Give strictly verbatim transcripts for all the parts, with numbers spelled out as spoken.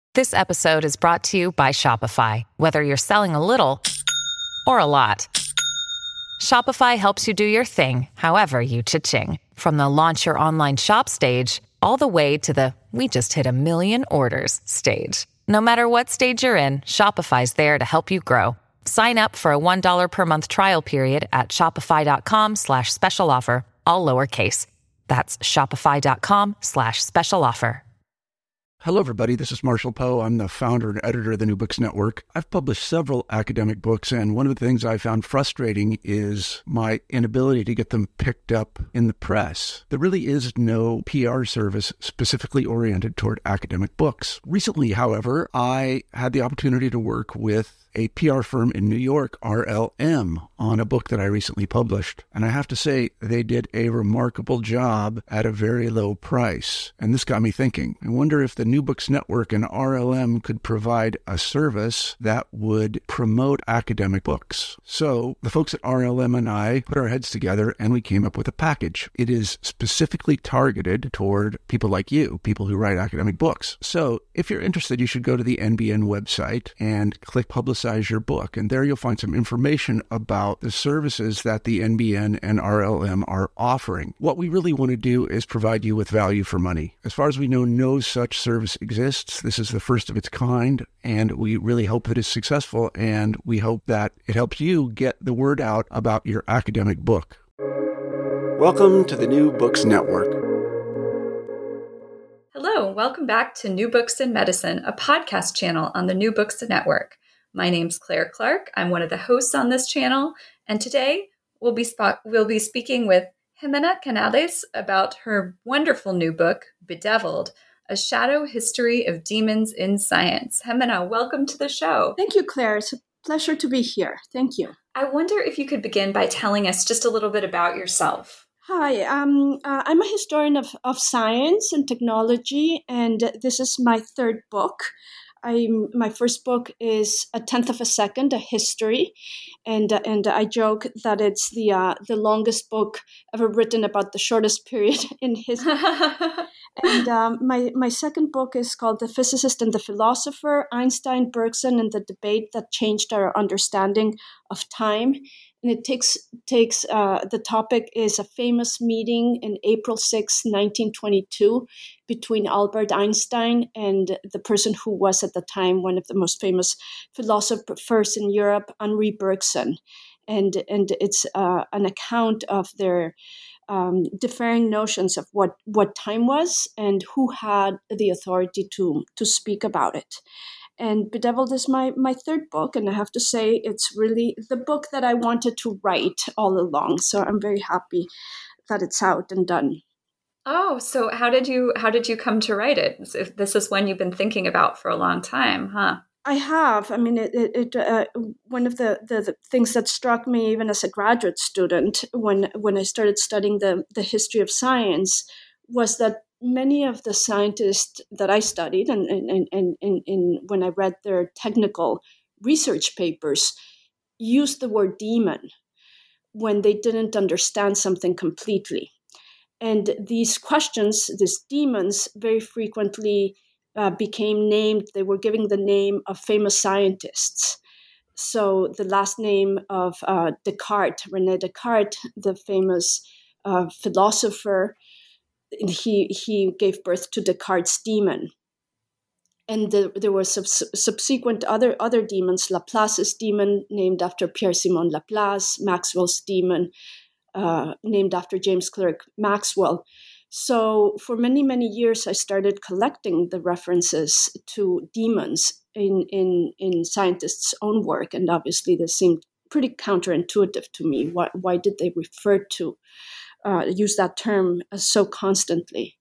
This episode is brought to you by Shopify. Whether you're selling a little or a lot, Shopify helps you do your thing, however you cha-ching. From the launch your online shop stage, all the way to the we just hit a million orders stage. No matter what stage you're in, Shopify's there to help you grow. Sign up for a one dollar per month trial period at shopify.com slash special offer, all lowercase. That's shopify.com slash special offer. Hello, everybody. This is Marshall Poe. I'm the founder and editor of the New Books Network. I've published several academic books, and one of the things I found frustrating is my inability to get them picked up in the press. There really is no P R service specifically oriented toward academic books. Recently, however, I had the opportunity to work with a P R firm in New York, R L M, on a book that I recently published. And I have to say, they did a remarkable job at a very low price. And this got me thinking. I wonder if the New Books Network and R L M could provide a service that would promote academic books. So the folks at R L M and I put our heads together and we came up with a package. It is specifically targeted toward people like you, people who write academic books. So if you're interested, you should go to the N B N website and click Publicize your book. And there you'll find some information about the services that the N B N and R L M are offering. What we really want to do is provide you with value for money. As far as we know, no such service exists. This is the first of its kind, and we really hope that it's successful, and we hope that it helps you get the word out about your academic book. Welcome to the New Books Network. Hello, welcome back to New Books in Medicine, a podcast channel on the New Books Network. My name's Claire Clark. I'm one of the hosts on this channel, and today we'll be sp- we'll be speaking with Jimena Canales about her wonderful new book, Bedeviled, A Shadow History of Demons in Science. Jimena, welcome to the show. Thank you, Claire. It's a pleasure to be here. Thank you. I wonder if you could begin by telling us just a little bit about yourself. Hi, um, uh, I'm a historian of, of science and technology, and this is my third book. I'm, my first book is A Tenth of a Second, A History, and uh, and I joke that it's the uh, the longest book ever written about the shortest period in history. and um, my my second book is called The Physicist and the Philosopher, Einstein, Bergson, and the Debate That Changed Our Understanding of Time. And it takes takes uh, the topic is a famous meeting in April sixth, nineteen twenty-two, between Albert Einstein and the person who was at the time one of the most famous philosophers in Europe, Henri Bergson, and and it's uh, an account of their um, differing notions of what what time was and who had the authority to to speak about it. And Bedeviled is my, my third book, and I have to say it's really the book that I wanted to write all along. So I'm very happy that it's out and done. Oh, so how did you how did you come to write it? If this is one you've been thinking about for a long time, huh? I have. I mean, it. it, it uh, one of the, the, the things that struck me even as a graduate student when when I started studying the the history of science was that many of the scientists that I studied and, and, and, and, and when I read their technical research papers used the word demon when they didn't understand something completely. And these questions, these demons, very frequently uh, became named, they were giving the name of famous scientists. So the last name of uh, Descartes, René Descartes, the famous uh, philosopher, He he gave birth to Descartes' demon, and the, there were sub- subsequent other other demons. Laplace's demon, named after Pierre-Simon Laplace, Maxwell's demon, uh, named after James Clerk Maxwell. So for many many years, I started collecting the references to demons in in in scientists' own work, and obviously this seemed pretty counterintuitive to me. Why why did they refer to Uh, use that term uh, so constantly?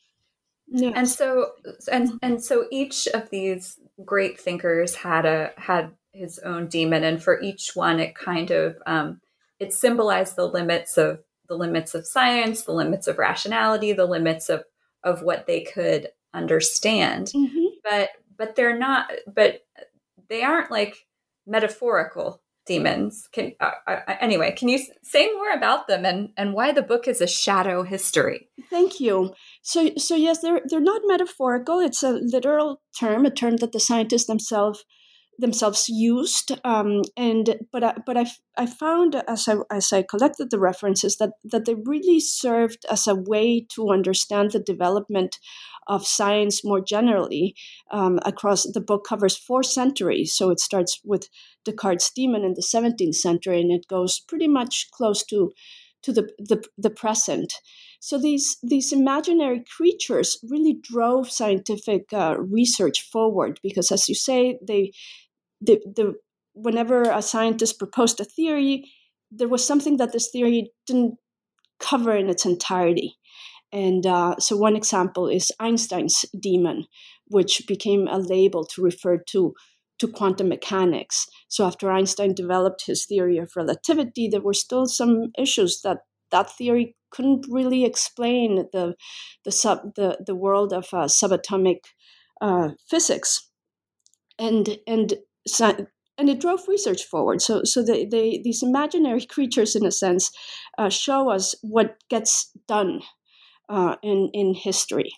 Yeah. And so, and and so, each of these great thinkers had a had his own demon, and for each one, it kind of um, it symbolized the limits of the limits of science, the limits of rationality, the limits of of what they could understand. Mm-hmm. But but they're not. But they aren't like metaphorical demons. Can uh, uh, anyway, can you say more about them and, and why the book is a shadow history? Thank you. So, so yes, they're they're not metaphorical. It's a literal term, a term that the scientists themselves themselves used. Um, and but I, but I I found as I as I collected the references that that they really served as a way to understand the development of science more generally um, across. The book covers four centuries, so it starts with Descartes' demon in the seventeenth century, and it goes pretty much close to to the the, the present. So these these imaginary creatures really drove scientific uh, research forward because, as you say, they the the whenever a scientist proposed a theory, there was something that this theory didn't cover in its entirety. And uh, so one example is Einstein's demon, which became a label to refer to to quantum mechanics. So after Einstein developed his theory of relativity, there were still some issues that that theory couldn't really explain the the sub the, the world of uh, subatomic uh, physics, and and and it drove research forward. So so they, they these imaginary creatures, in a sense, uh, show us what gets done uh, in in history.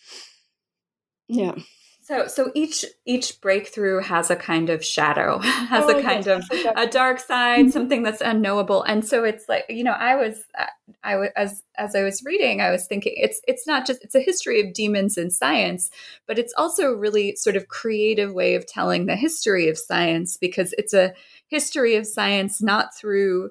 Yeah. So, so each each breakthrough has a kind of shadow, has Oh, a kind yes, of a dark side, Mm-hmm. something that's unknowable. And so it's like, you know, I was, I was as as I was reading, I was thinking it's it's not just it's a history of demons in science, but it's also a really sort of creative way of telling the history of science, because it's a history of science not through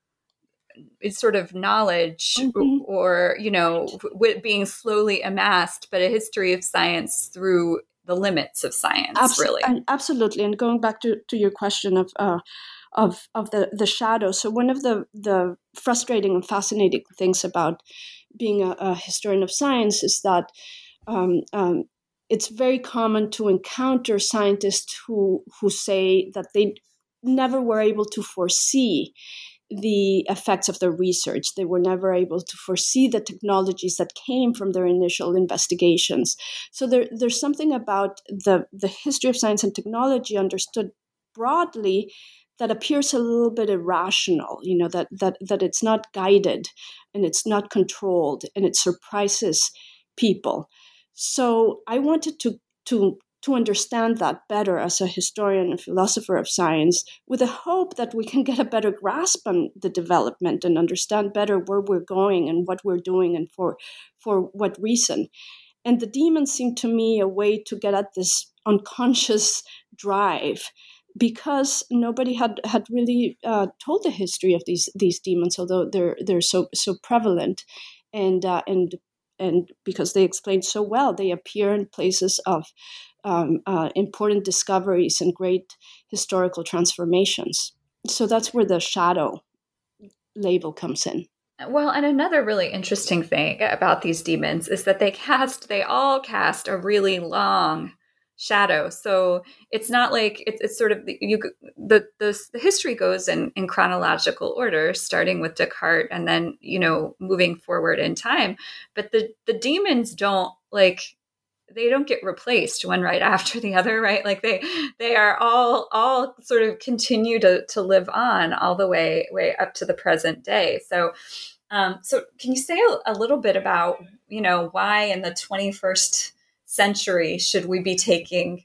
it's sort of knowledge Mm-hmm. or, you know, w- being slowly amassed, but a history of science through the limits of science, Abs- really. and absolutely. And going back to, to your question of uh, of of the, the shadow. So one of the, the frustrating and fascinating things about being a, a historian of science is that um, um, it's very common to encounter scientists who who say that they never were able to foresee the effects of their research. They were never able to foresee the technologies that came from their initial investigations. So there, there's something about the, the history of science and technology understood broadly that appears a little bit irrational, you know, that that that it's not guided and it's not controlled and it surprises people. So I wanted to to to understand that better as a historian and philosopher of science, with the hope that we can get a better grasp on the development and understand better where we're going and what we're doing and for for what reason. And the demons seem to me a way to get at this unconscious drive, because nobody had had really uh, told the history of these these demons, although they're they're so so prevalent, and uh, and and because they explain so well, they appear in places of um, uh, important discoveries and great historical transformations. So that's where the shadow label comes in. Well, and another really interesting thing about these demons is that they cast, they all cast a really long shadow. So it's not like it's, it's sort of you. The, the the history goes in in chronological order, starting with Descartes and then, you know, moving forward in time. But the the demons don't like. They don't get replaced one right after the other, right? Like they they are all all sort of continue to to live on all the way way up to the present day. So um, so can you say a, a little bit about, you know, why in the twenty-first century should we be taking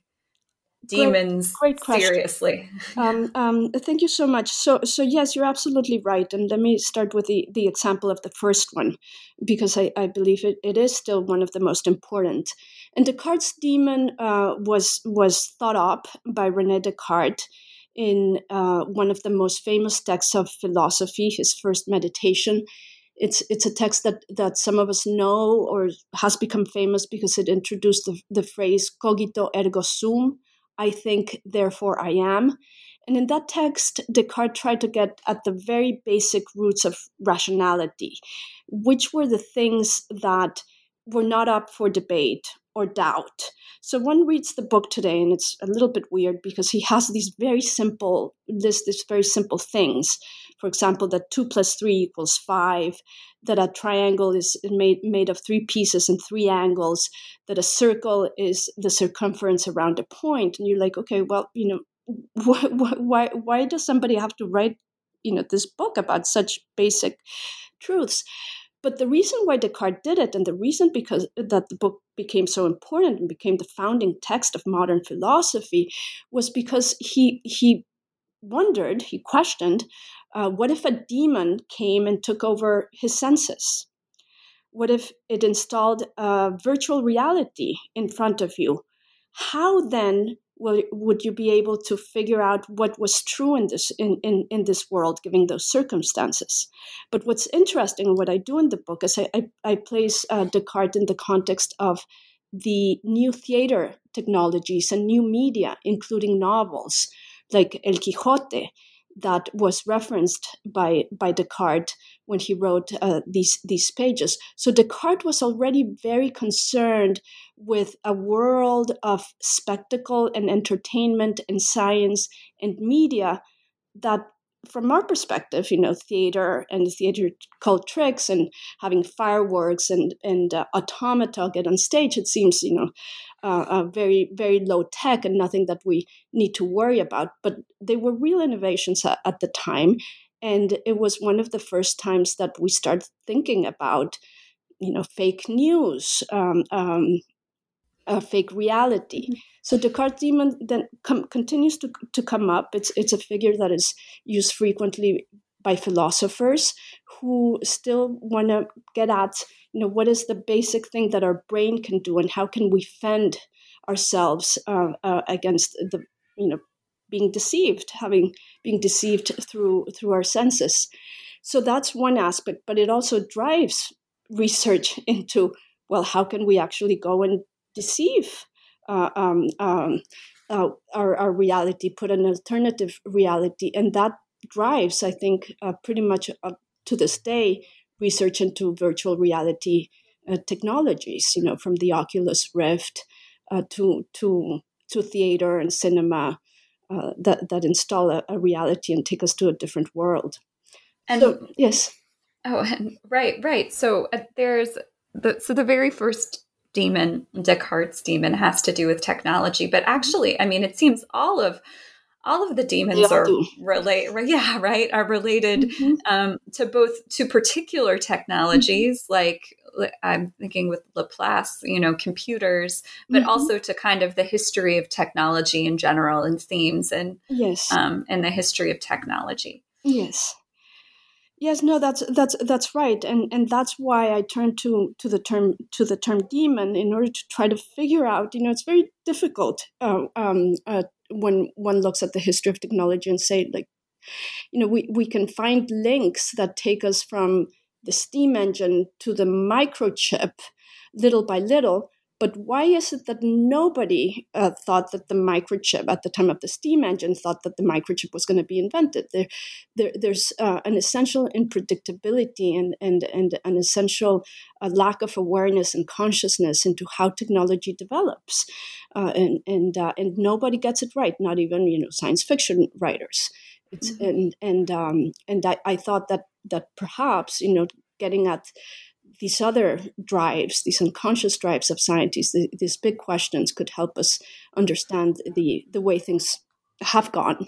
demons Great, great seriously? Um, um, thank you so much. So, so yes, you're absolutely right. And let me start with the, the example of the first one, because I, I believe it, it is still one of the most important. And Descartes' demon uh, was was thought up by René Descartes in uh, one of the most famous texts of philosophy, his first Meditation. It's it's a text that, that some of us know or has become famous because it introduced the, the phrase cogito ergo sum, I think, therefore I am. And in that text, Descartes tried to get at the very basic roots of rationality, which were the things that were not up for debate or doubt. So one reads the book today, and it's a little bit weird because he has these very simple lists, these very simple things. For example, that two plus three equals five, that a triangle is made, made of three pieces and three angles, that a circle is the circumference around a point. And you're like, okay, well, you know, why, why, why does somebody have to write, you know, this book about such basic truths? But the reason why Descartes did it, and the reason because that the book became so important and became the founding text of modern philosophy, was because he he wondered, he questioned, uh, what if a demon came and took over his senses? What if it installed a virtual reality in front of you? How then will, would you be able to figure out what was true in this in, in, in this world, given those circumstances? But what's interesting, and what I do in the book, is I, I, I place uh, Descartes in the context of the new theater technologies and new media, including novels like El Quijote, that was referenced by, by Descartes when he wrote uh, these, these pages. So Descartes was already very concerned with a world of spectacle and entertainment and science and media that, from our perspective, you know, theater and theater called tricks and having fireworks and, and uh, automata get on stage, it seems, you know, uh, uh, very, very low tech and nothing that we need to worry about. But they were real innovations at, at the time. And it was one of the first times that we started thinking about, you know, fake news, um, um, uh, fake reality. Mm-hmm. So Descartes' demon then com- continues to, to come up. It's it's a figure that is used frequently by philosophers who still want to get at, you know, what is the basic thing that our brain can do, and how can we fend ourselves uh, uh, against the, you know, being deceived, having being deceived through through our senses. So that's one aspect, but it also drives research into, well, how can we actually go and deceive uh, um, um, uh, our, our reality, put an alternative reality, and that drives, I think, uh, pretty much uh, to this day, research into virtual reality uh, technologies. You know, from the Oculus Rift uh, to to to theater and cinema uh, that that install a, a reality and take us to a different world. And so, yes. Oh, and, right, right. So uh, there's the so the very first demon, Descartes' demon, has to do with technology, but actually, I mean, it seems all of all of the demons are relate, yeah, right, are related mm-hmm. um, to both to particular technologies, mm-hmm. like I'm thinking with Laplace, you know, computers, but mm-hmm. also to kind of the history of technology in general and themes and yes, um, and the history of technology. Yes. Yes, no, that's that's that's right, and and that's why I turned to to the term to the term demon in order to try to figure out. You know, it's very difficult uh, um, uh, when one looks at the history of technology and say, like, you know, we we can find links that take us from the steam engine to the microchip, little by little. But why is it that nobody uh, thought that the microchip at the time of the steam engine thought that the microchip was going to be invented? There, there there's uh, an essential unpredictability and and and an essential uh, lack of awareness and consciousness into how technology develops, uh, and and uh, and nobody gets it right. Not even, you know, science fiction writers. It's mm-hmm. and and um, and I, I thought that that perhaps, you know, getting at these other drives, these unconscious drives of scientists, the, these big questions could help us understand the, the way things have gone.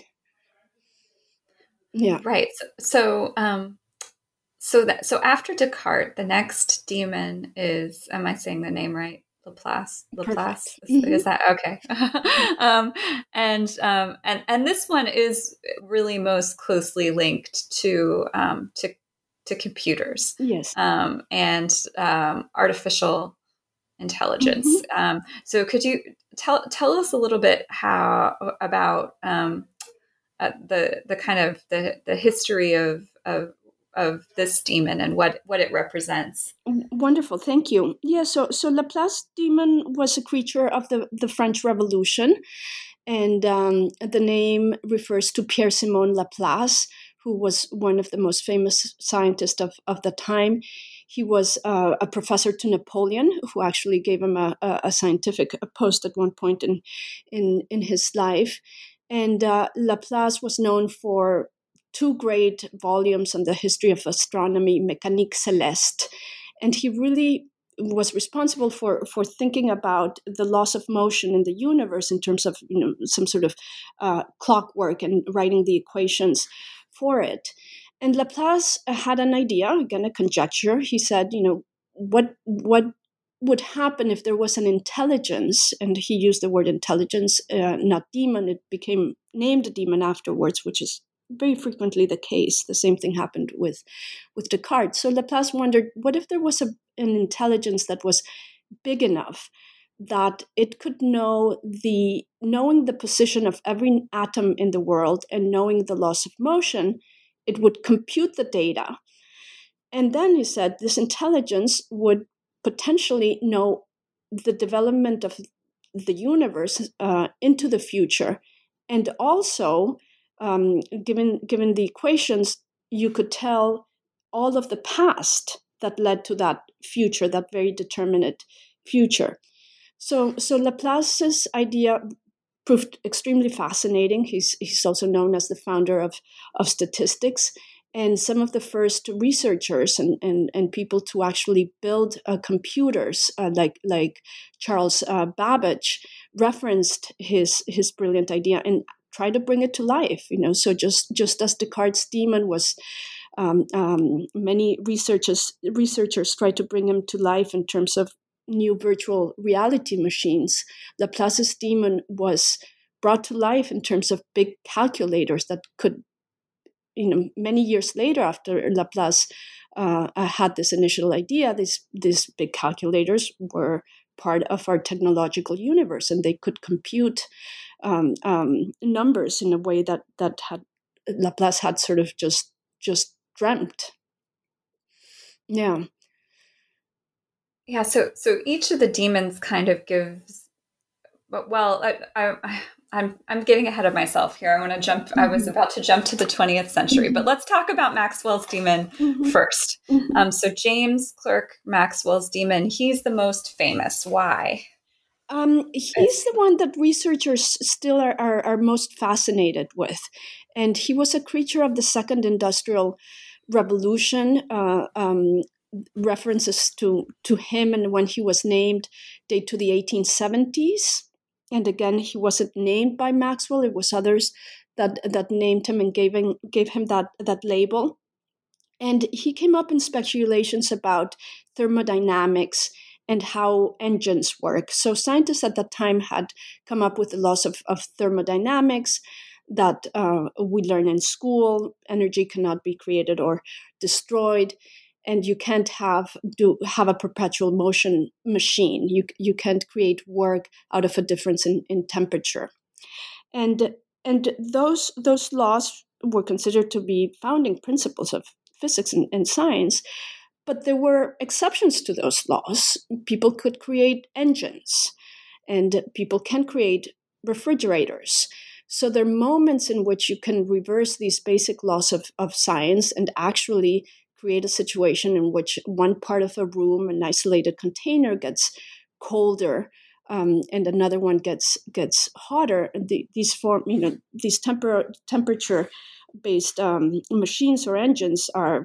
Yeah. Right. So, so, um, so that, so after Descartes, the next demon is, am I saying the name right? Laplace, Laplace. Is, mm-hmm. is that okay? um, and, um, and, and this one is really most closely linked to, um, to, to computers, yes, um, and um, artificial intelligence. Mm-hmm. Um, so, could you tell tell us a little bit how about um, uh, the the kind of the, the history of, of of this demon and what, what it represents? Wonderful, thank you. Yeah, so so Laplace demon was a creature of the, the French Revolution, and um, the name refers to Pierre-Simon Laplace, who was one of the most famous scientists of, of the time. He was uh, a professor to Napoleon, who actually gave him a, a, a scientific post at one point in in, in his life. And uh, Laplace was known for two great volumes on the history of astronomy, Mécanique Céleste. And he really was responsible for for thinking about the laws of motion in the universe in terms of, you know, some sort of uh, clockwork and writing the equations for it. And Laplace had an idea, again a conjecture. He said, you know, what what would happen if there was an intelligence, and he used the word intelligence, uh, not demon. It became named a demon afterwards, which is very frequently the case. The same thing happened with, with Descartes. So Laplace wondered, what if there was a, an intelligence that was big enough that it could know the, knowing the position of every atom in the world and knowing the laws of motion, it would compute the data. And then he said this intelligence would potentially know the development of the universe uh, into the future. And also, um, given, given the equations, you could tell all of the past that led to that future, that very determinate future. So, so Laplace's idea proved extremely fascinating. He's, he's also known as the founder of, of statistics. And some of the first researchers and, and, and people to actually build uh, computers, uh, like like Charles uh, Babbage, referenced his his brilliant idea and tried to bring it to life. You know, so just just as Descartes' demon was, um, um, many researchers researchers tried to bring him to life in terms of new virtual reality machines. Laplace's demon was brought to life in terms of big calculators that could, you know, many years later, after Laplace uh, had this initial idea, these these big calculators were part of our technological universe, and they could compute um, um, numbers in a way that that had Laplace had sort of just just dreamt. Yeah, yeah. So so each of the demons kind of gives. Well, I, I, I'm I'm getting ahead of myself here. I want to jump. Mm-hmm. I was about to jump to the twentieth century, mm-hmm. but let's talk about Maxwell's demon mm-hmm. first. Mm-hmm. Um, so James Clerk Maxwell's demon, he's the most famous. Why? Um, he's the one that researchers still are, are are most fascinated with, and he was a creature of the Second Industrial Revolution. Uh, um, references to to him and when he was named date to the eighteen seventies. And again, he wasn't named by Maxwell. It was others that that named him and gave him, gave him that, that label. And he came up in speculations about thermodynamics and how engines work. So scientists at that time had come up with the laws of, of thermodynamics that uh, we learn in school. Energy cannot be created or destroyed. And you can't have do have a perpetual motion machine. You you can't create work out of a difference in, in temperature. And and those those laws were considered to be founding principles of physics and, and science. But there were exceptions to those laws. People could create engines, and people can create refrigerators. So there are moments in which you can reverse these basic laws of, of science and actually create a situation in which one part of a room, an isolated container, gets colder, um, and another one gets gets hotter. The, these form, you know, these temper temperature-based um, machines or engines are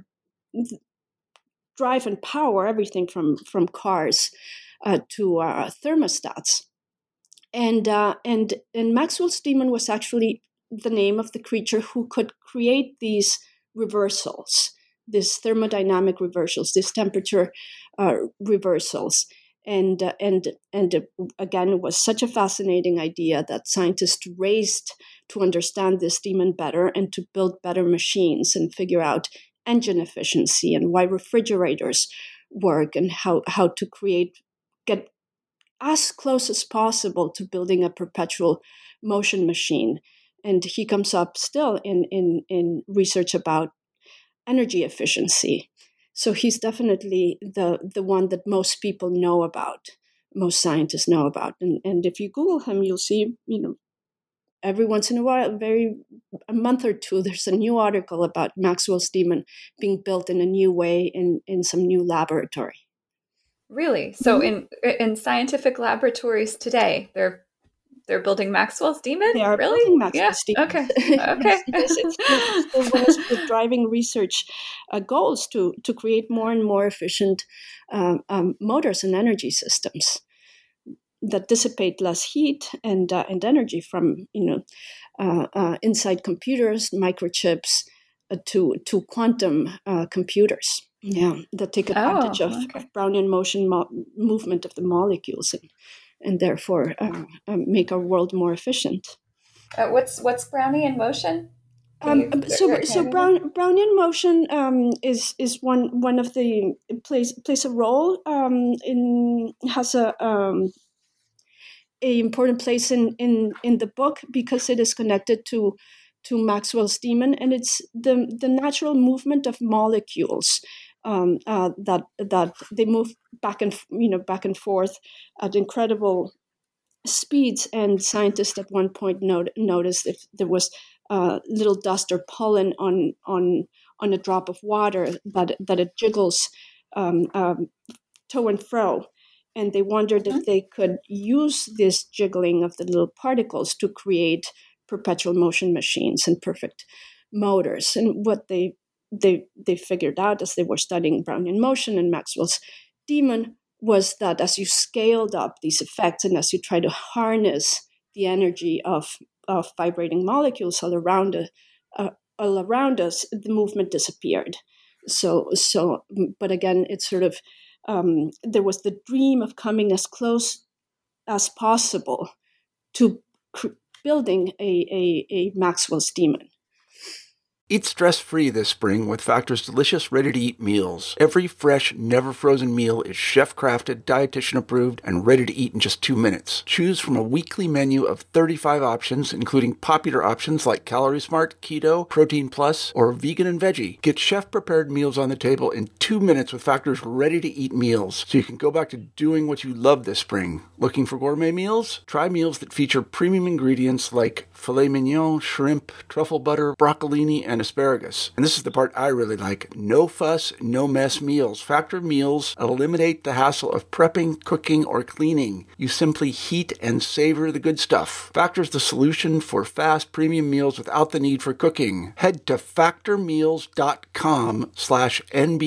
drive and power everything from from cars uh, to uh, thermostats. And uh, and and Maxwell's demon was actually the name of the creature who could create these reversals. These thermodynamic reversals, these temperature uh, reversals, and uh, and and uh, again, it was such a fascinating idea that scientists raced to understand this demon better and to build better machines and figure out engine efficiency and why refrigerators work and how how to create get as close as possible to building a perpetual motion machine. And he comes up still in in in research about energy efficiency. So he's definitely the, the one that most people know about, most scientists know about. And, and if you Google him, you'll see, you know, every once in a while, very a month or two, there's a new article about Maxwell's demon being built in a new way in, in some new laboratory. Really? So mm-hmm. in in scientific laboratories today, they're they're building Maxwell's demon? They are really? building Maxwell's yeah. demon. Okay. Okay. yes, yes, it's still, it's still one of the driving research uh, goals to to create more and more efficient um, um, motors and energy systems that dissipate less heat and uh, and energy from you know uh, uh, inside computers, microchips, uh, to to quantum uh, computers. Yeah, that take advantage oh, of, okay. of Brownian motion mo- movement of the molecules and and therefore uh, uh, make our world more efficient. Uh, what's what's Brownian motion? Um, You, so can so Brown, Brownian motion um, is is one one of the plays plays a role um, in has a um, a important place in, in in the book because it is connected to to Maxwell's demon, and it's the the natural movement of molecules um, uh, that that they move back and you know back and forth at incredible speeds. And scientists at one point not, noticed if there was uh, little dust or pollen on on on a drop of water that that it jiggles um, um, to and fro. And they wondered mm-hmm. if they could use this jiggling of the little particles to create perpetual motion machines and perfect motors. And what they they they figured out as they were studying Brownian motion and Maxwell's demon was that as you scaled up these effects and as you try to harness the energy of, of vibrating molecules all around uh, all around us, the movement disappeared. So so, but again, it's sort of Um, there was the dream of coming as close as possible to cr- building a, a, a Maxwell's demon. Eat stress-free this spring with Factor's delicious, ready-to-eat meals. Every fresh, never-frozen meal is chef-crafted, dietitian-approved, and ready to eat in just two minutes. Choose from a weekly menu of thirty-five options, including popular options like Calorie Smart, Keto, Protein Plus, or Vegan and Veggie. Get chef-prepared meals on the table in two minutes with Factor's ready-to-eat meals, so you can go back to doing what you love this spring. Looking for gourmet meals? Try meals that feature premium ingredients like filet mignon, shrimp, truffle butter, broccolini, and asparagus. And this is the part I really like. No fuss, no mess meals. Factor meals eliminate the hassle of prepping, cooking, or cleaning. You simply heat and savor the good stuff. Factor's the solution for fast premium meals without the need for cooking. Head to factormeals.com slash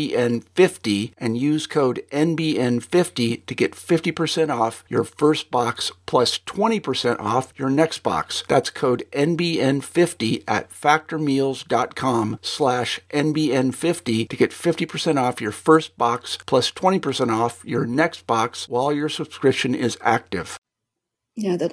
NBN50 and use code N B N fifty to get fifty percent off your first box plus twenty percent off your next box. That's code N B N fifty at factormeals.com slash NBN50 to get fifty percent off your first box plus twenty percent off your next box while your subscription is active. Yeah, that.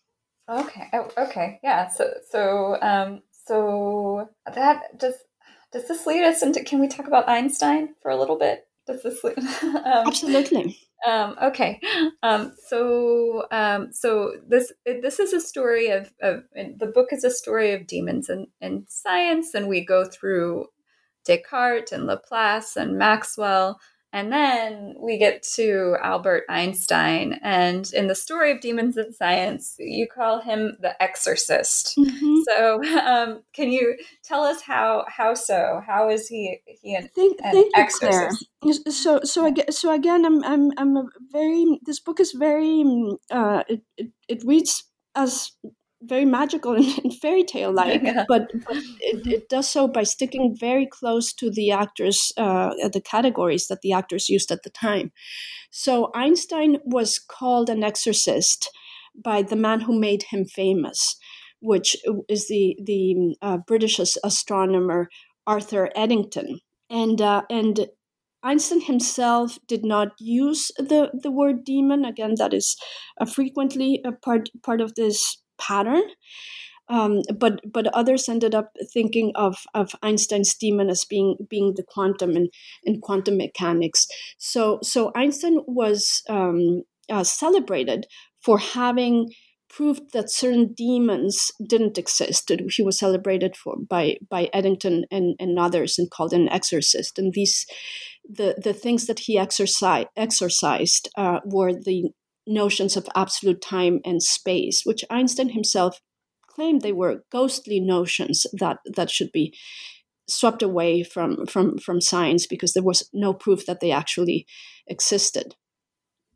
Okay. Oh, okay. Yeah. So, so, um, so that does, does this lead us into, can we talk about Einstein for a little bit? Does this lead? um, Absolutely. Um, okay, um, so um, so this this is a story of, of the book is a story of demons in, in science, and we go through Descartes and Laplace and Maxwell, and then we get to Albert Einstein. And in the story of demons in science, you call him the exorcist. Mm-hmm. So um, can you tell us how how so? How is he he an, thank, an thank exorcist? You, Claire. So so again, so again, I'm I'm I'm a very. This book is very. Uh, it, it it reads as very magical and, and fairy tale like, Yeah. but, but it, it does so by sticking very close to the actors, uh, the categories that the actors used at the time. So Einstein was called an exorcist by the man who made him famous, which is the the uh, British astronomer Arthur Eddington, and uh, and Einstein himself did not use the, the word demon. Again, that is uh, frequently a part part of this pattern. Um, but but others ended up thinking of, of Einstein's demon as being being the quantum and, and quantum mechanics. So so Einstein was um, uh, celebrated for having proved that certain demons didn't exist. He was celebrated for by by Eddington and, and others and called an exorcist. And these the the things that he exorcised exorcised uh, were the notions of absolute time and space, which Einstein himself claimed they were ghostly notions that, that should be swept away from, from, from science because there was no proof that they actually existed.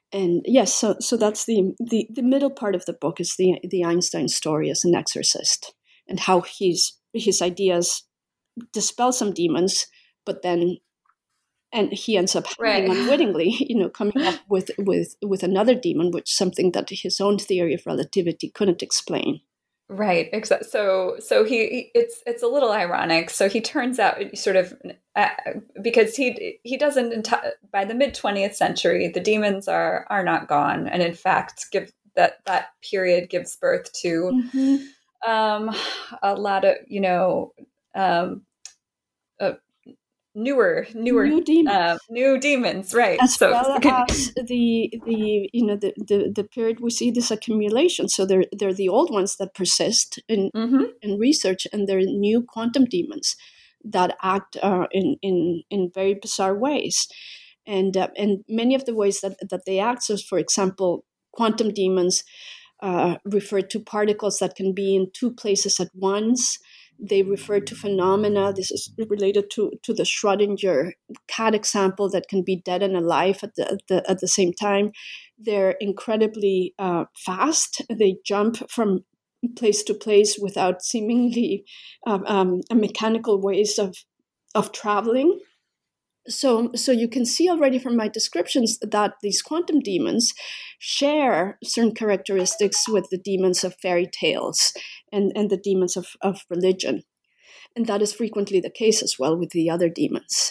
And yes, so so that's the, the the middle part of the book is the the Einstein story as an exorcist, and how he's his ideas dispel some demons, but then and he ends up hiding Right. unwittingly, you know, coming up with with with another demon, which something that his own theory of relativity couldn't explain. Right, exactly. So, so he, he, it's it's a little ironic. So he turns out sort of uh, because he he doesn't enti- by the mid twentieth century, the demons are are not gone, and in fact, give that that period gives birth to Mm-hmm. um, a lot of you know um, uh, newer newer New demons. uh, new demons, right? As So well as the the you know the, the, the period we see this accumulation. So they're they're the old ones that persist in mm-hmm. in research, and they're new quantum demons that act uh, in in in very bizarre ways, and uh, and many of the ways that that they act. So, for example, quantum demons uh, refer to particles that can be in two places at once. They refer to phenomena. This is related to, to the Schrödinger cat example that can be dead and alive at the, at the, at the same time. They're incredibly uh, fast. They jump from place to place without seemingly uh, um, mechanical ways of, of traveling. So, so you can see already from my descriptions that these quantum demons share certain characteristics with the demons of fairy tales and, and the demons of, of religion. And that is frequently the case as well with the other demons.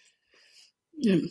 Mm.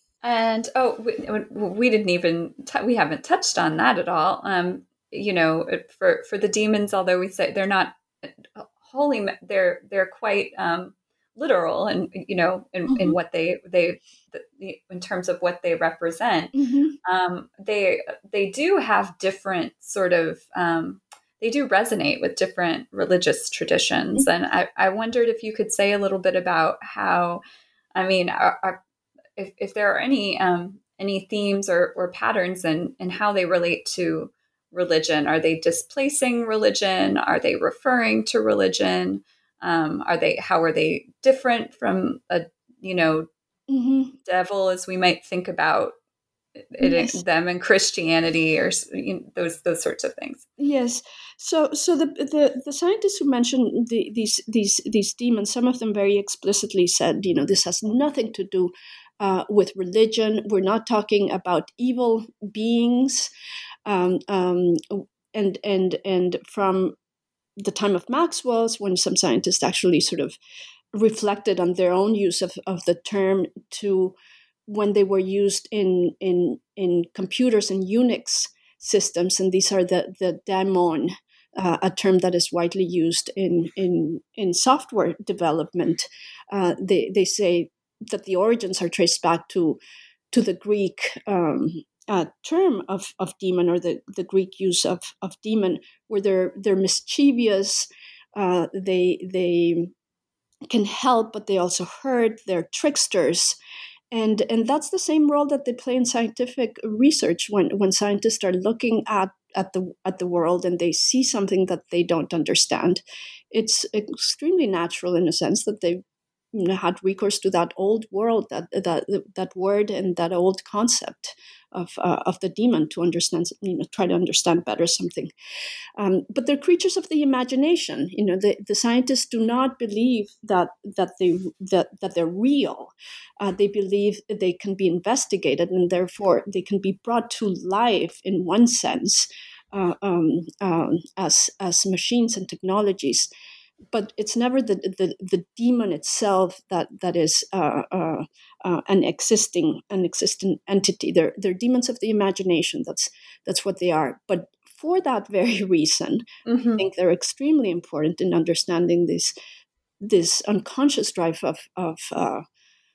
And oh, we, we didn't even t- we haven't touched on that at all. Um, you know, for for the demons, although we say they're not wholly, they're they're quite um, literal, and you know, in, mm-hmm. in what they they the, in terms of what they represent. Mm-hmm. Um, they they do have different sort of. Um, they do resonate with different religious traditions, mm-hmm. and I, I wondered if you could say a little bit about how. I mean, are, are If, if there are any um, any themes or, or patterns in, in how they relate to religion. Are they displacing religion? Are they referring to religion? Um, are they how are they different from a you know mm-hmm. devil as we might think about it, yes. them in Christianity or you know, those those sorts of things? Yes. So so the the, the scientists who mentioned the, these these these demons, some of them very explicitly said, you know, this has nothing to do Uh, with religion. We're not talking about evil beings, um, um, and and and from the time of Maxwell's, when some scientists actually sort of reflected on their own use of, of the term to when they were used in in in computers and Unix systems, and these are the the daemon, uh, a term that is widely used in in in software development. Uh, they they say that the origins are traced back to to the Greek um, uh, term of, of demon, or the, the Greek use of, of demon, where they're they're mischievous, uh, they they can help, but they also hurt. They're tricksters, and and that's the same role that they play in scientific research. When when scientists are looking at at the at the world and they see something that they don't understand, it's extremely natural in a sense that they had recourse to that old world, that that that word and that old concept of uh, of the demon to understand, you know, try to understand better something. Um, but they're creatures of the imagination. You know, the, the scientists do not believe that that they that that they're real. Uh, they believe they can be investigated, and therefore they can be brought to life in one sense uh, um, um, as as machines and technologies. But it's never the, the, the demon itself that that is uh, uh, uh, an existing an existing entity. They're they're demons of the imagination. That's that's what they are. But for that very reason, mm-hmm. I think they're extremely important in understanding this this unconscious drive of of uh,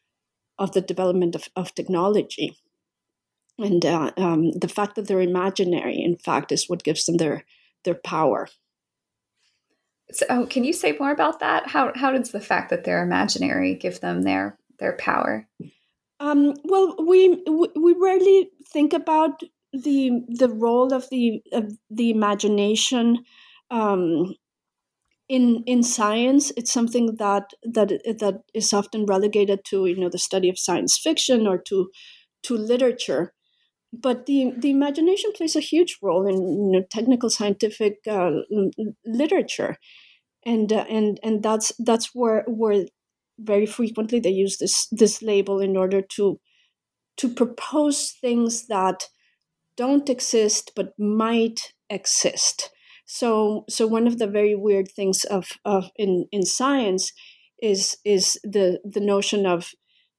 of the development of, of technology, and uh, um, the fact that they're imaginary, in fact, is what gives them their their power. So, oh, can you say more about that? How how does the fact that they're imaginary give them their their power? Um, well, we we rarely think about the the role of the of the imagination um, in in science. It's something that that that is often relegated to you know the study of science fiction or to to literature. but the the imagination plays a huge role in, you know, technical scientific uh, literature, and uh, and and that's that's where where very frequently they use this this label in order to to propose things that don't exist but might exist. So so one of the very weird things of, of in, in science is is the the notion of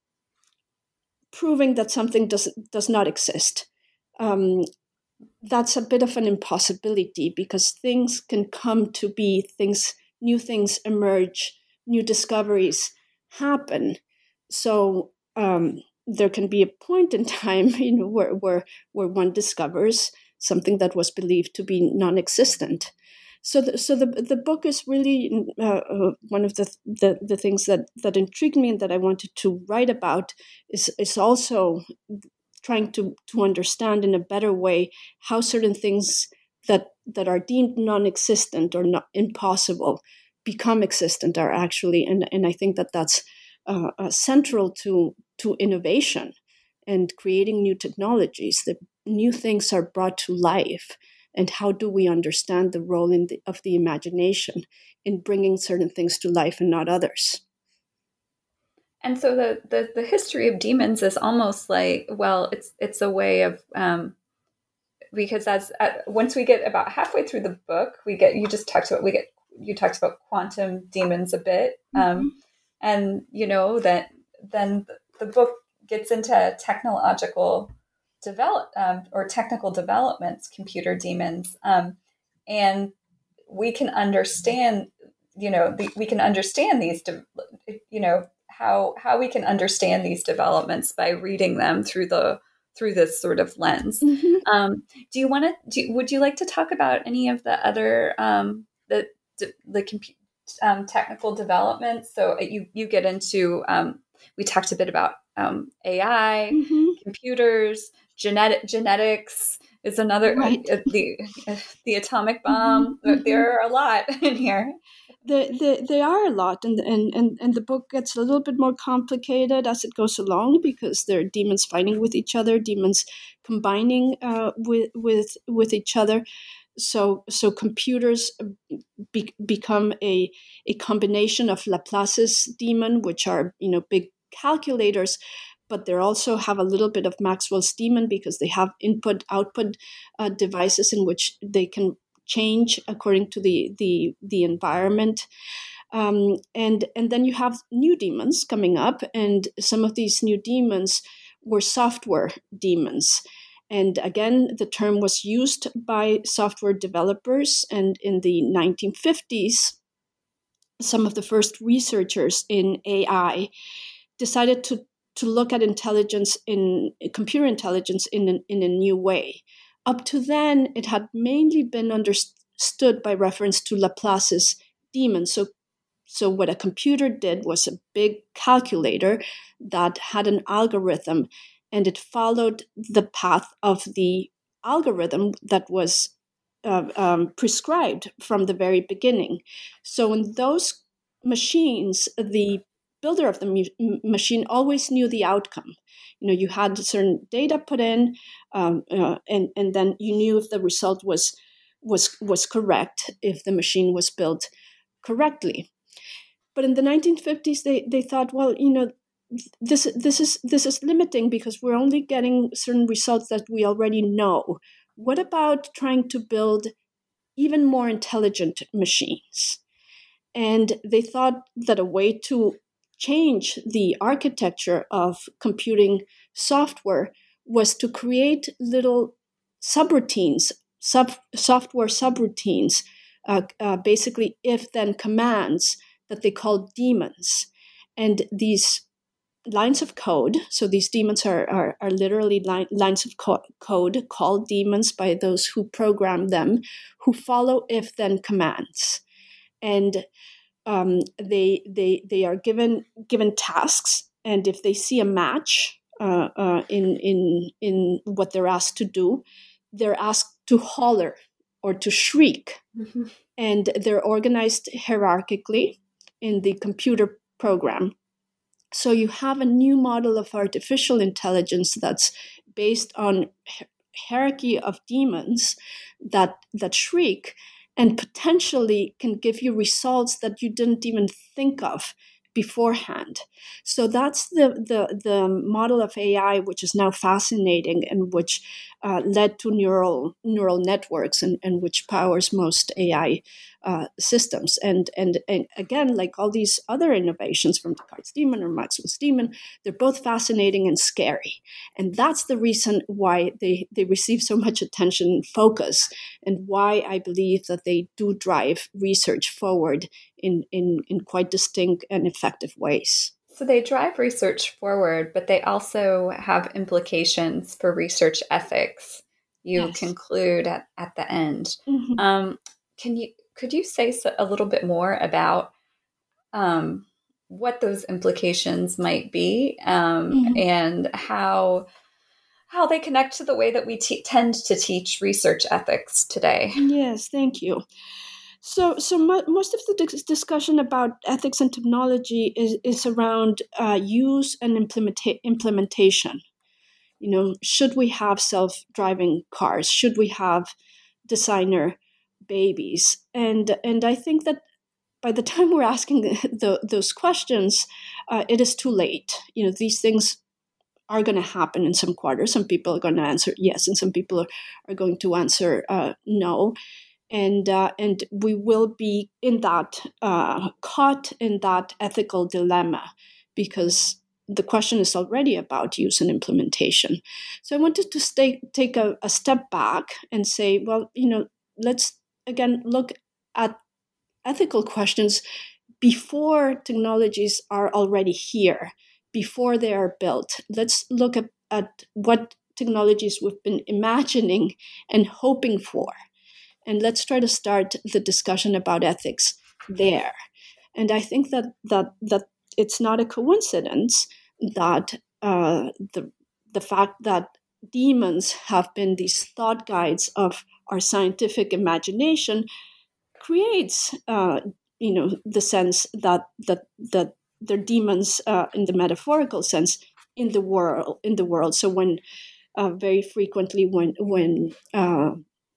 proving that something does does not exist. Um, that's a bit of an impossibility, because things can come to be, things, new things emerge, new discoveries happen. So um, there can be a point in time, you know, where where where one discovers something that was believed to be non-existent. So, the, so the the book is really uh, uh, one of the, the the things that that intrigued me and that I wanted to write about is is also trying to to understand in a better way how certain things that that are deemed non-existent or not impossible become existent are actually, and and I think that that's uh, uh, central to to innovation and creating new technologies. That new things are brought to life. And how do we understand the role in the, of the imagination in bringing certain things to life and not others? And so the, the, the history of demons is almost like, well, it's it's a way of, um, because as uh, once we get about halfway through the book, we get, you just talked about, we get, you talked about quantum demons a bit. Um, mm-hmm. And, you know, that then the book gets into technological develop um, or technical developments, computer demons, um, and we can understand, you know, the, we can understand these, de- you know, how how we can understand these developments by reading them through the through this sort of lens. Mm-hmm. Um, do you want to? Do, would you like to talk about any of the other um, the the compu- um, technical developments? So you you get into. Um, we talked a bit about um, A I, mm-hmm. computers. Genetic genetics is another right. uh, the uh, the atomic bomb. Mm-hmm. There are a lot in here. They, they, they are a lot, and, and, and, and the book gets a little bit more complicated as it goes along, because there are demons fighting with each other, demons combining uh, with with with each other. So so computers be, become a a combination of Laplace's demon, which are, you know, big calculators, but they also have a little bit of Maxwell's demon, because they have input-output uh, devices in which they can change according to the the, the environment. Um, and, and then you have new demons coming up, and some of these new demons were software demons. And again, the term was used by software developers, and in the nineteen fifties, some of the first researchers in A I decided to to look at intelligence in computer intelligence in an, in a new way. Up to then, it had mainly been understood by reference to Laplace's demon. So, so what a computer did was a big calculator that had an algorithm, and it followed the path of the algorithm that was uh, um, prescribed from the very beginning. So in those machines, the builder of the mu- machine always knew the outcome. You know, you had certain data put in, um, uh, and and then you knew if the result was was was correct, if the machine was built correctly. But in the nineteen fifties, they they thought, well, you know, this this is this is limiting, because we're only getting certain results that we already know. What about trying to build even more intelligent machines? And they thought that a way to change the architecture of computing software was to create little subroutines, sub, software subroutines, uh, uh, basically if-then commands that they called daemons. And these lines of code, so these daemons are, are, are literally line, lines of co- code called daemons by those who program them, who follow if-then commands. And um, they they they are given given tasks, and if they see a match uh, uh, in in in what they're asked to do, they're asked to holler or to shriek, mm-hmm. and they're organized hierarchically in the computer program. So you have a new model of artificial intelligence that's based on hierarchy of demons that that shriek and potentially can give you results that you didn't even think of beforehand. So that's the, the, the model of A I, which is now fascinating and which uh, led to neural neural networks and, and which powers most A I uh, systems. And, and and again, like all these other innovations from Descartes' demon or Maxwell's demon, they're both fascinating and scary. And that's the reason why they, they receive so much attention and focus, and why I believe that they do drive research forward in, in, in quite distinct and effective ways. So they drive research forward, but they also have implications for research ethics. You Yes. conclude at, at the end. Mm-hmm. Um, can you could you say so, a little bit more about um, what those implications might be, um, Mm-hmm. and how how they connect to the way that we te- tend to teach research ethics today? Yes, thank you. So, so mo- most of the dis- discussion about ethics and technology is, is around uh, use and implementa- implementation. You know, should we have self-driving cars? Should we have designer babies? And and I think that by the time we're asking the, the, those questions, uh, it is too late. You know, these things are going to happen in some quarters. Some people are going to answer yes, and some people are, are going to answer uh, no. And uh, and we will be in that uh, caught in that ethical dilemma, because the question is already about use and implementation. So I wanted to stay, take a, a step back and say, well, you know, let's again look at ethical questions before technologies are already here, before they are built. Let's look at, at what technologies we've been imagining and hoping for. And let's try to start the discussion about ethics there. And I think that that that it's not a coincidence that uh, the the fact that demons have been these thought guides of our scientific imagination creates, uh, you know, the sense that that that they're demons uh, in the metaphorical sense in the world in the world. So when uh, very frequently when when uh,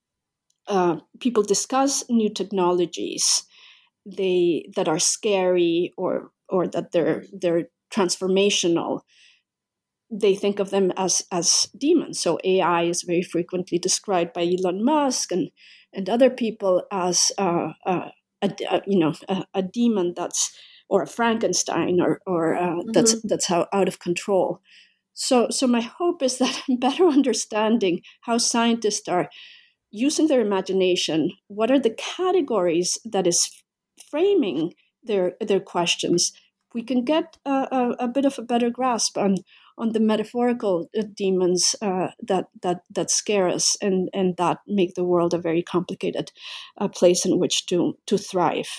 uh, people discuss new technologies, they that are scary or or that they're they're transformational, they think of them as as demons. So A I is very frequently described by Elon Musk and and other people as uh, uh, a, a you know a, a demon that's or a Frankenstein or or uh, mm-hmm. that's that's how out of control. So so my hope is that better understanding how scientists are using their imagination, what are the categories that is framing their their questions, we can get a, a, a bit of a better grasp on on the metaphorical demons uh, that that that scare us and and that make the world a very complicated uh, place in which to to thrive.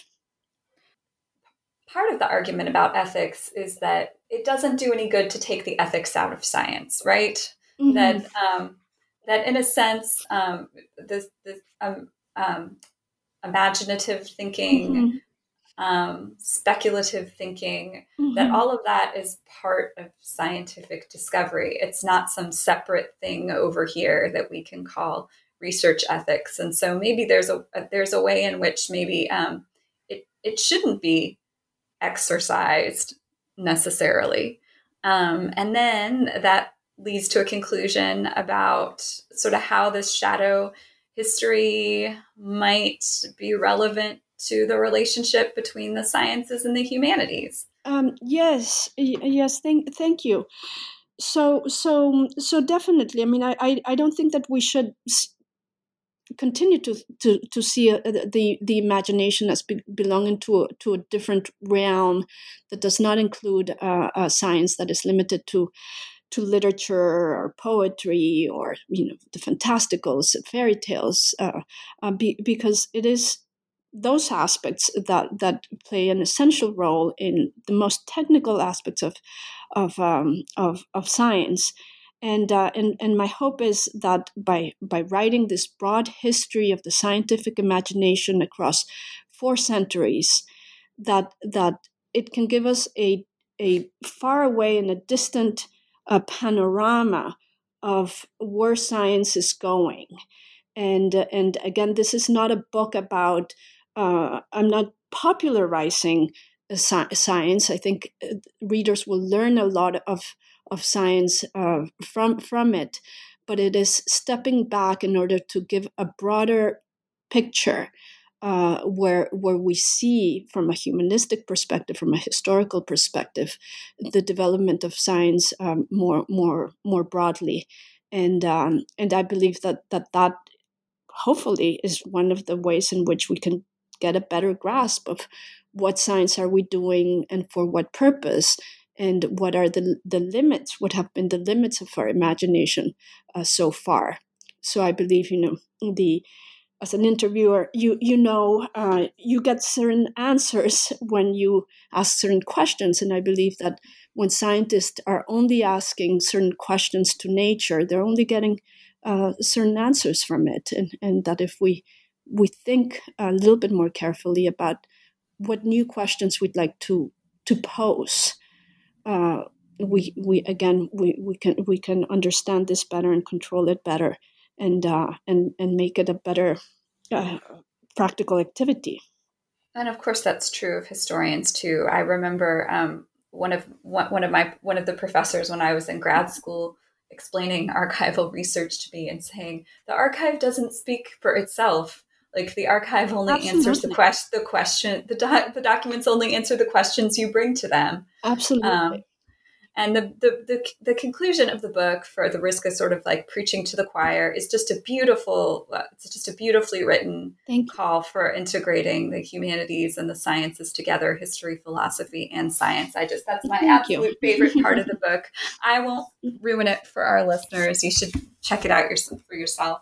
Part of the argument about ethics is that it doesn't do any good to take the ethics out of science, right? Mm-hmm. That um, that in a sense, um, this, this um, um, imaginative thinking, mm-hmm. um, speculative thinking, mm-hmm. that all of that is part of scientific discovery. It's not some separate thing over here that we can call research ethics. And so maybe there's a, a there's a way in which maybe um, it it shouldn't be exercised necessarily. Um, and then that leads to a conclusion about sort of how this shadow history might be relevant to the relationship between the sciences and the humanities. Um, yes, yes, thank, thank you. So, so, so definitely. I mean, I, I, I don't think that we should continue to to to see a, the the imagination as be, belonging to a, to a different realm that does not include uh, a science that is limited to to literature or poetry or you know the fantasticals, fairy tales, uh, uh, be, because it is those aspects that that play an essential role in the most technical aspects of of um, of, of science. And, uh, and and my hope is that by by writing this broad history of the scientific imagination across four centuries, that that it can give us a a far away and a distant uh, panorama of where science is going. And and again, this is not a book about, uh, I'm not popularizing sci- science. I think readers will learn a lot of, of science uh, from, from it, but it is stepping back in order to give a broader picture uh, where where we see from a humanistic perspective, from a historical perspective, the development of science um, more more more broadly. And um, and I believe that that that hopefully is one of the ways in which we can get a better grasp of what science are we doing and for what purpose, and what are the the limits, what have been the limits of our imagination uh, so far. So I believe, you know, the as an interviewer, you you know, uh, you get certain answers when you ask certain questions. And I believe that when scientists are only asking certain questions to nature, they're only getting uh, certain answers from it. And, and that if we we think a little bit more carefully about what new questions we'd like to to pose, uh, we we again we, we can we can understand this better and control it better, and uh, and and make it a better uh, practical activity. And of course, that's true of historians too. I remember um, one of one, one of my one of the professors when I was in grad school explaining archival research to me and saying the archive doesn't speak for itself. Like the archive only Absolutely. answers the quest the question the doc, the documents only answer the questions you bring to them. Absolutely. Um, And the, the the the conclusion of the book, For the Risk of Sort of like Preaching to the Choir, is just a beautiful, it's just a beautifully written call for integrating the humanities and the sciences together, history, philosophy, and science. I just, that's my Thank absolute you. favorite part of the book. I won't ruin it for our listeners. You should check it out yourself for yourself.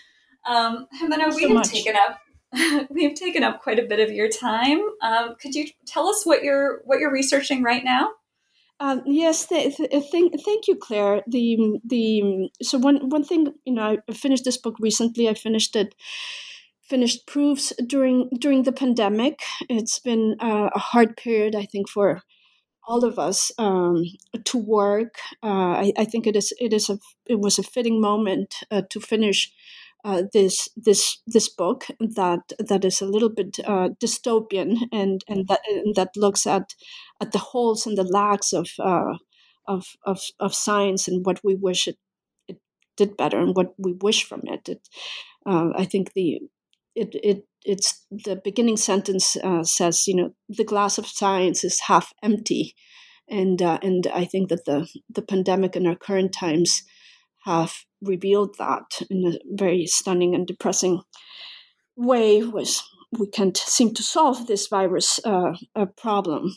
Um, Jimena, we so have taken up we've taken up quite a bit of your time. Um, could you tell us what you're what you're researching right now? Um, yes, th- th- thank, thank you, Claire. The the so one one thing, you know, I finished this book recently. I finished it, finished proofs during during the pandemic. It's been uh, a hard period, I think, for all of us um, to work. Uh, I, I think it is it is a it was a fitting moment uh, to finish uh, this this this book that that is a little bit uh, dystopian, and and that and that looks at at the holes and the lacks of uh, of, of of science and what we wish it, it did better and what we wish from it. it uh, I think the it it it's the beginning sentence uh, says, you know, the glass of science is half empty, and uh, and I think that the the pandemic in our current times have revealed that in a very stunning and depressing way. Was we can't seem to solve this virus uh, uh, problem,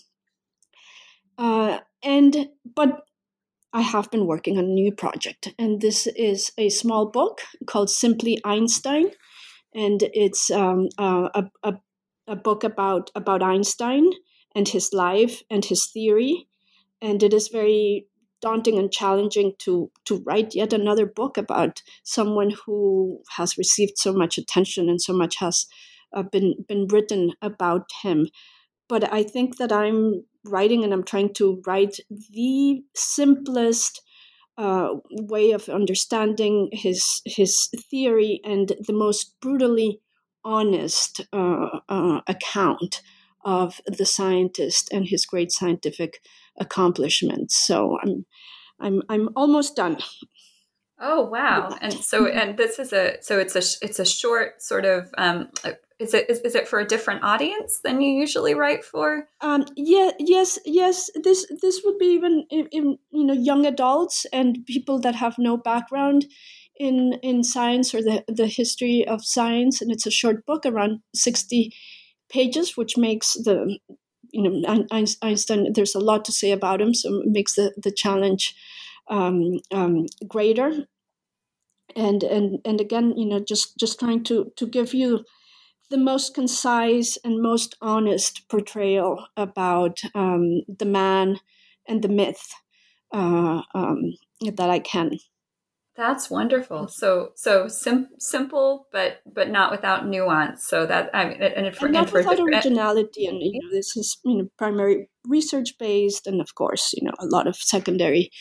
uh, and but I have been working on a new project, and this is a small book called Simply Einstein. And it's um, uh, a, a a book about about Einstein and his life and his theory, and it is very daunting and challenging to to write yet another book about someone who has received so much attention and so much has uh, been been written about him. But I think that I'm writing, and I'm trying to write the simplest Uh, way of understanding his his theory and the most brutally honest uh, uh, account of the scientist and his great scientific accomplishments. So I'm I'm I'm almost done. Oh wow! And so and this is a so it's a it's a short sort of um, is it is, is it for a different audience than you usually write for? Um, yeah, yes, yes. This this would be even in, in you know young adults and people that have no background in in science or the the history of science. And it's a short book, around sixty pages, which makes the you know Einstein. There's a lot to say about him, so it makes the the challenge um, um, greater. And and and again, you know, just just trying to to give you the most concise and most honest portrayal about um, the man and the myth uh, um, that I can. That's wonderful. So so sim- simple, but but not without nuance. So that I mean, and, for, and not and for without different... originality. And you know, this is you know primary research based, and of course, you know, a lot of secondary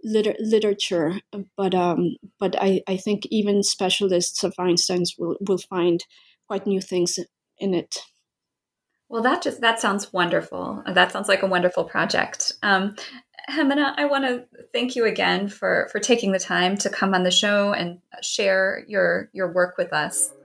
liter- literature, but um, but I, I think even specialists of Einstein's will, will find quite new things in it. Well, that just that sounds wonderful. That sounds like a wonderful project. Um, Jimena, I want to thank you again for for taking the time to come on the show and share your your work with us.